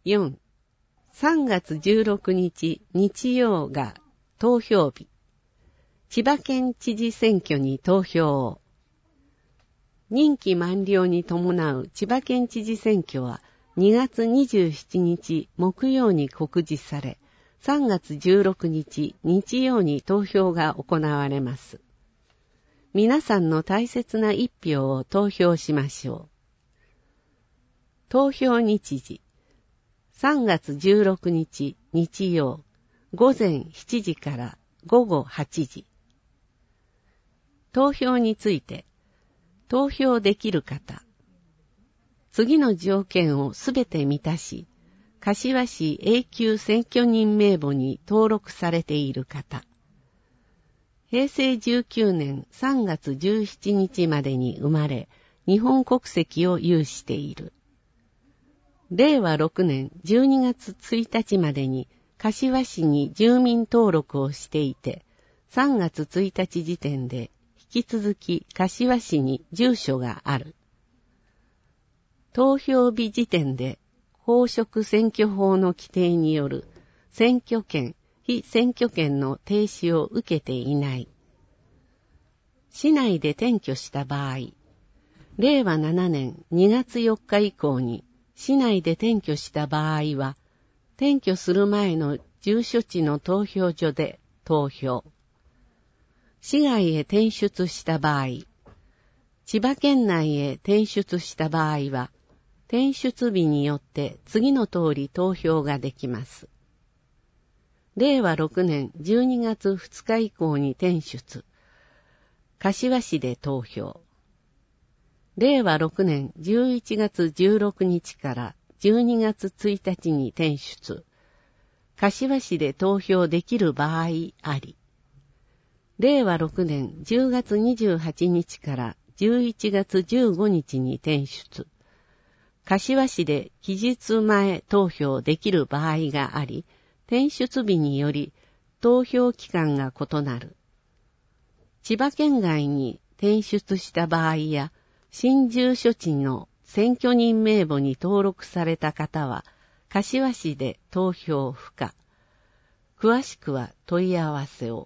4、3月16日日曜が投票日。千葉県知事選挙に投票を。任期満了に伴う千葉県知事選挙は2月27日木曜に告示され、3月16日日曜に投票が行われます。皆さんの大切な一票を投票しましょう。投票日時、3月16日日曜、午前7時から午後8時。投票について、投票できる方。次の条件をすべて満たし、柏市永久選挙人名簿に登録されている方。平成19年3月17日までに生まれ、日本国籍を有している。令和6年12月1日までに柏市に住民登録をしていて、3月1日時点で引き続き柏市に住所がある。投票日時点で公職選挙法の規定による選挙権、非選挙権の停止を受けていない。市内で転居した場合、令和7年2月4日以降に市内で転居した場合は、転居する前の住所地の投票所で投票。市外へ転出した場合、千葉県内へ転出した場合は、転出日によって次の通り投票ができます。令和6年12月2日以降に転出、柏市で投票。令和6年11月16日から12月1日に転出、柏市で投票できる場合あり。令和6年10月28日から11月15日に転出、柏市で期日前投票できる場合があり、転出日により投票期間が異なる。千葉県外に転出した場合や、新住所地の選挙人名簿に登録された方は、柏市で投票不可。詳しくは問い合わせを。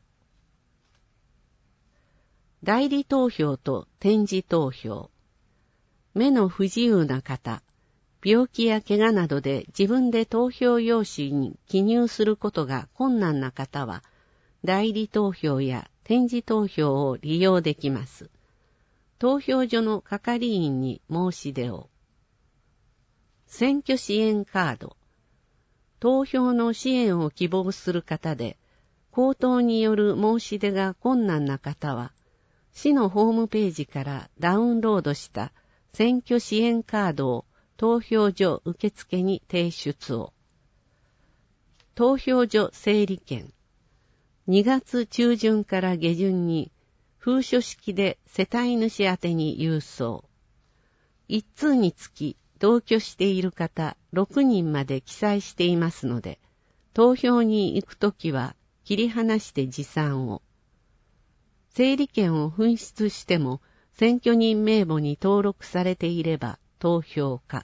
代理投票と点字投票。目の不自由な方、病気や怪我などで自分で投票用紙に記入することが困難な方は、代理投票や点字投票を利用できます。投票所の係員に申し出を。選挙支援カード。投票の支援を希望する方で、口頭による申し出が困難な方は、市のホームページからダウンロードした選挙支援カードを投票所受付に提出を。投票所整理券。2月中旬から下旬に封書式で世帯主宛てに郵送。1通につき同居している方6人まで記載していますので、投票に行くときは切り離して持参を。整理券を紛失しても選挙人名簿に登録されていれば投票可。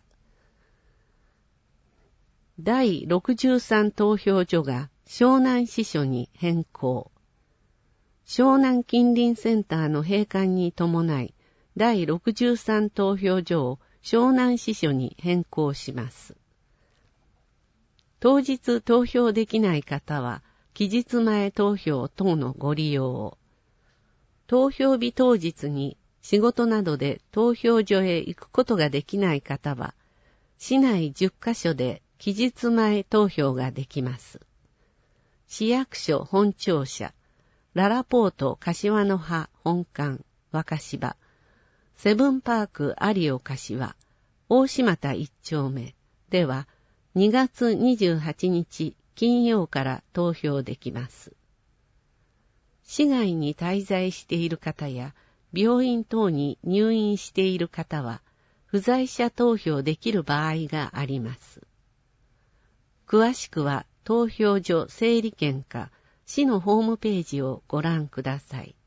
第63投票所が湘南支所に変更。湘南近隣センターの閉館に伴い、第63投票所を湘南支所に変更します。当日投票できない方は、期日前投票等のご利用を。投票日当日に仕事などで投票所へ行くことができない方は、市内10カ所で期日前投票ができます。市役所本庁舎、ララポート柏の葉本館若芝、セブンパーク有岡柏、大島田1丁目では2月28日金曜から投票できます。市外に滞在している方や病院等に入院している方は不在者投票できる場合があります。詳しくは投票所整理券か市のホームページをご覧ください。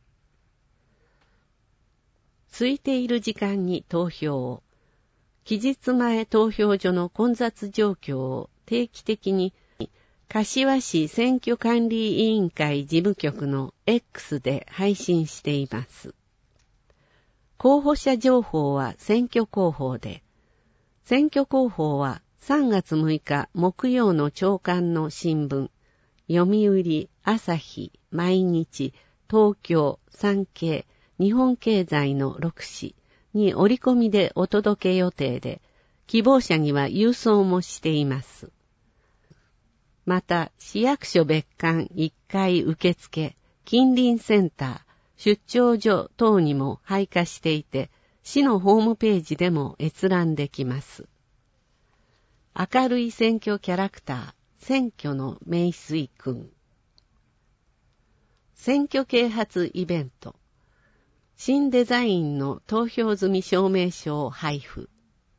空いている時間に投票を。期日前投票所の混雑状況を定期的に柏市選挙管理委員会事務局の X で配信しています。候補者情報は選挙広報で、選挙広報は3月6日木曜の朝刊の新聞、読売、朝日、毎日、東京、産経、日本経済の6紙に折り込みでお届け予定で、希望者には郵送もしています。また、市役所別館1階受付、近隣センター、出張所等にも配下していて、市のホームページでも閲覧できます。明るい選挙キャラクター、選挙の名水君。選挙啓発イベント。新デザインの投票済み証明書を配布。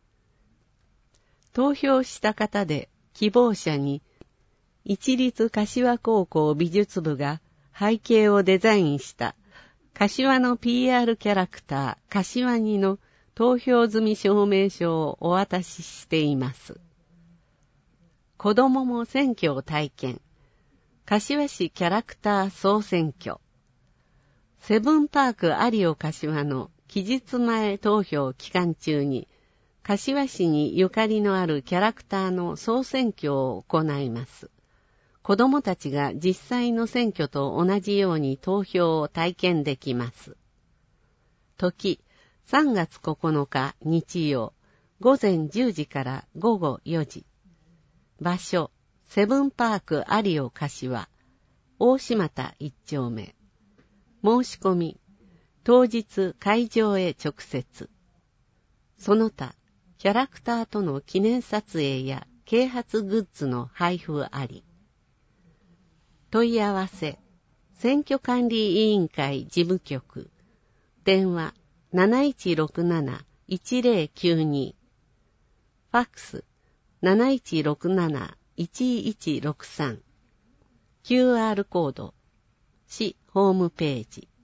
投票した方で希望者に、市立柏高校美術部が背景をデザインした柏の PR キャラクター柏にの投票済み証明書をお渡ししています。子供も選挙を体験。柏市キャラクター総選挙。セブンパーク有オ柏の期日前投票期間中に、柏市にゆかりのあるキャラクターの総選挙を行います。子供たちが実際の選挙と同じように投票を体験できます。時、3月9日日曜、午前10時から午後4時。場所、セブンパーク有オ柏、大島田1丁目。申し込み、当日会場へ直接。その他、キャラクターとの記念撮影や啓発グッズの配布あり。問い合わせ、選挙管理委員会事務局、電話 7167-1092、ファックス 7167-1163、QR コード、市ホームページ。